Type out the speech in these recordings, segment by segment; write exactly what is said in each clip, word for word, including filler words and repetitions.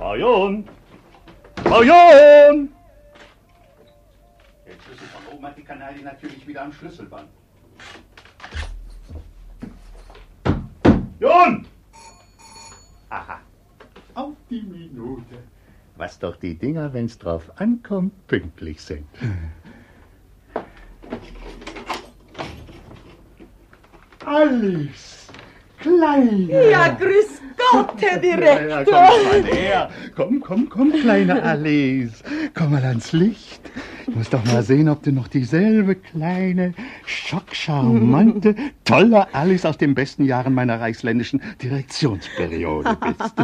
Frau John! Frau John! Der Schlüssel von oben hat die Kanaille natürlich wieder am Schlüsselband. John! Aha. Auf die Minute. Was doch die Dinger, wenn's drauf ankommt, pünktlich sind. Alice! Kleine! Ja, grüß Gott, Herr Direktor! Ja, ja, komm mal her. Komm, komm, komm, kleine Alice. Komm mal ans Licht. Ich muss doch mal sehen, ob du noch dieselbe kleine, schockcharmante, tolle Alice aus den besten Jahren meiner reichsländischen Direktionsperiode bist.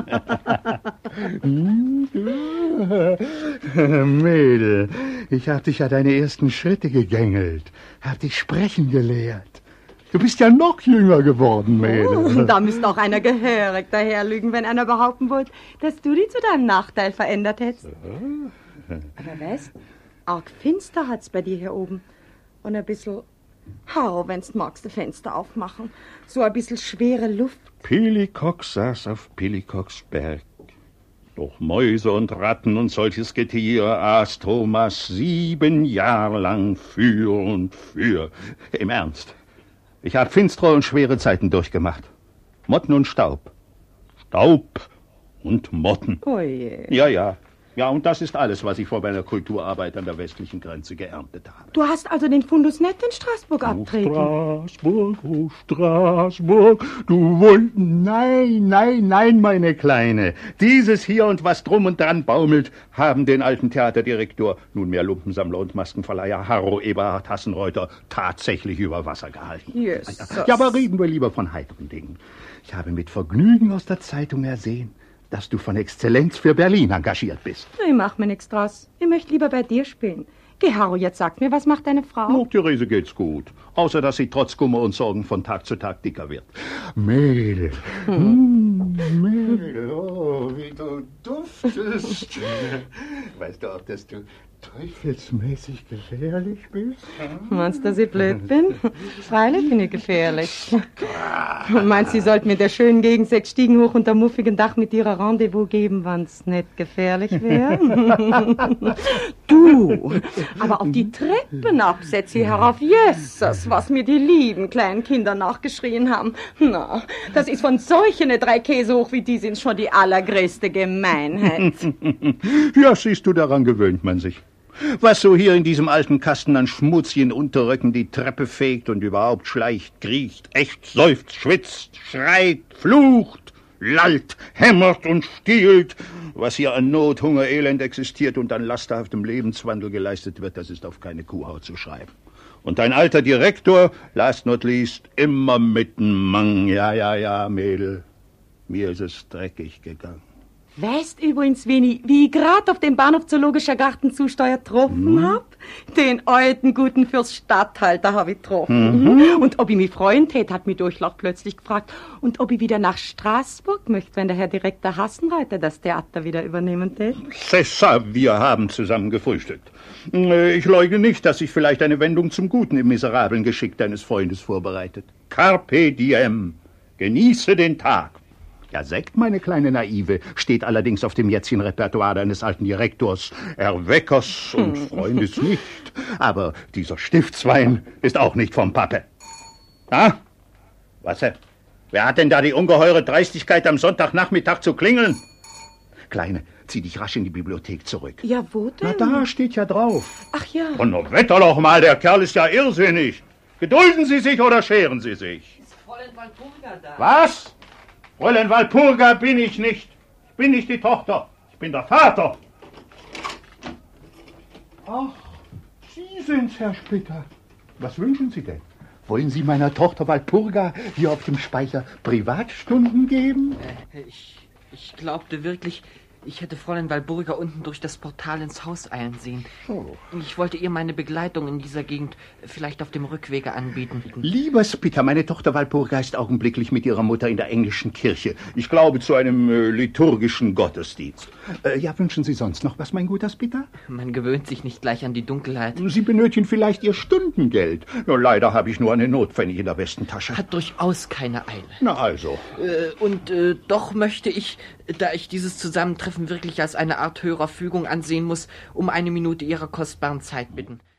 Mädel, ich hab dich ja deine ersten Schritte gegängelt, hab dich sprechen gelehrt. Du bist ja noch jünger geworden, Mädel. Oh, da müsste auch einer gehörig daherlügen, wenn einer behaupten wollte, dass du dich zu deinem Nachteil verändert hättest. Aber weißt, arg finster hat's bei dir hier oben. Und ein bisschen hau, wenn's magst, das Fenster aufmachen. So ein bisschen schwere Luft. Pillikok saß auf Pilikoks Berg. Doch Mäuse und Ratten und solches Getier aß Thomas sieben Jahre lang für und für. Im Ernst. Ich habe finstere und schwere Zeiten durchgemacht. Motten und Staub. Staub und Motten. Oh je. Ja, ja. Ja, und das ist alles, was ich vor meiner Kulturarbeit an der westlichen Grenze geerntet habe. Du hast also den Fundus nicht in Straßburg abtreten? Oh, Straßburg, oh, Straßburg, du wolltest... Nein, nein, nein, meine Kleine. Dieses hier und was drum und dran baumelt, haben den alten Theaterdirektor, nunmehr Lumpensammler und Maskenverleiher Harro Eberhard Hassenreuter tatsächlich über Wasser gehalten. Jesus. Ja, aber reden wir lieber von heiteren Dingen. Ich habe mit Vergnügen aus der Zeitung ersehen, dass du von Exzellenz für Berlin engagiert bist. Ich mach mir nichts draus. Ich möchte lieber bei dir spielen. Geh, Harro, jetzt sag mir, was macht deine Frau? Oh, Therese geht's gut. Außer, dass sie trotz Kummer und Sorgen von Tag zu Tag dicker wird. Mädel. Hm. Mm, Mädel, oh, wie du duftest. Weißt du auch, dass du teufelsmäßig gefährlich bist? Meinst du, dass ich blöd bin? Freilich bin ich gefährlich. Und meinst du, sie sollte mir der schönen Gegend sechs Stiegen hoch unter muffigen Dach mit ihrer Rendezvous geben, wenn's nicht gefährlich wäre? Du, aber auf die Treppen ab, setz sie herauf. Jesus, was mir die lieben kleinen Kinder nachgeschrien haben. Na, das ist von solchen drei Käse hoch wie die sind schon die allergrößte Gemeinheit. Ja, siehst du, daran gewöhnt man sich. Was so hier in diesem alten Kasten an schmutzigen Unterröcken die Treppe fegt und überhaupt schleicht, kriecht, echt seufzt, schwitzt, schreit, flucht, lallt, hämmert und stiehlt. Was hier an Not, Hunger, Elend existiert und an lasterhaftem Lebenswandel geleistet wird, das ist auf keine Kuhhaut zu schreiben. Und dein alter Direktor, last not least, immer mitten Mang. Ja, ja, ja, Mädel, mir ist es dreckig gegangen. Weißt übrigens, Veni, wie ich grad auf dem Bahnhof Zoologischer Garten zusteuer getroffen hm. hab? Den alten Guten fürs Statthalter hab ich getroffen. Mhm. Und ob ich mich freuen tät, hat mich Durchlauch plötzlich gefragt. Und ob ich wieder nach Straßburg möchte, wenn der Herr Direktor Hassenreiter das Theater wieder übernehmen tät. Cessa, wir haben zusammen gefrühstückt. Ich leugne nicht, dass sich vielleicht eine Wendung zum Guten im miserablen Geschick deines Freundes vorbereitet. Carpe diem. Genieße den Tag. Ja, Sekt, meine kleine Naive, steht allerdings auf dem jetzigen Repertoire deines alten Direktors, Erweckers und Freundes nicht. Aber dieser Stiftswein ist auch nicht vom Pappe. Ah, was? Wer hat denn da die ungeheure Dreistigkeit, am Sonntagnachmittag zu klingeln? Kleine, zieh dich rasch in die Bibliothek zurück. Ja, wo denn? Na, da steht ja drauf. Ach ja. Und noch Wetter doch mal, der Kerl ist ja irrsinnig. Gedulden Sie sich oder scheren Sie sich? Ist Fräulein Walpurga da? Was? Fräulein Walpurga bin ich nicht. Ich bin nicht die Tochter. Ich bin der Vater. Ach, Sie sind's, Herr Spitter. Was wünschen Sie denn? Wollen Sie meiner Tochter Walpurga hier auf dem Speicher Privatstunden geben? Äh, ich, ich glaubte wirklich, ich hätte Fräulein Walpurga unten durch das Portal ins Haus eilen sehen. Oh. Ich wollte ihr meine Begleitung in dieser Gegend vielleicht auf dem Rückwege anbieten. Lieber Spitter, meine Tochter Walpurga ist augenblicklich mit ihrer Mutter in der englischen Kirche. Ich glaube, zu einem äh, liturgischen Gottesdienst. Äh, ja, wünschen Sie sonst noch was, mein guter Spitter? Man gewöhnt sich nicht gleich an die Dunkelheit. Sie benötigen vielleicht Ihr Stundengeld. Nur leider habe ich nur eine Notpfennig in der Westentasche. Hat durchaus keine Eile. Na also. Äh, und äh, doch möchte ich, da ich dieses Zusammentreffen Treffen wirklich als eine Art höherer Fügung ansehen muss, um eine Minute Ihrer kostbaren Zeit bitten.